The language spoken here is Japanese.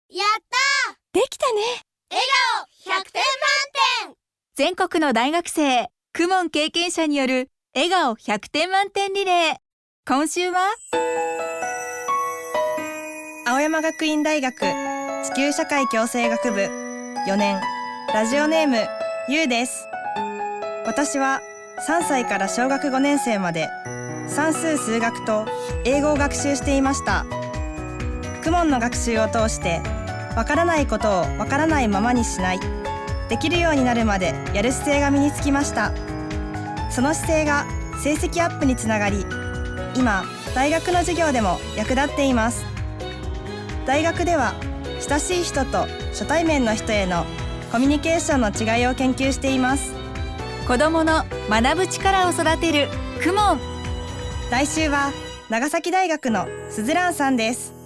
やったー、 できたね。 笑顔100点満点。 全国の大学生、公文経験者による笑顔100点満点リレー。今週は青山学院大学地球社会共生学部4年、ラジオネームゆうです。私は3歳から小学5年生まで算数・数学と英語を学習していました。公文の学習を通してわからないことをわからないままにしない、できるようになるまでやる姿勢が身につきました。その姿勢が成績アップにつながり、今大学の授業でも役立っています。大学では親しい人と初対面の人へのコミュニケーションの違いを研究しています。 子どもの学ぶ力を育てる公文。 来週は長崎大学のすずらんさんです。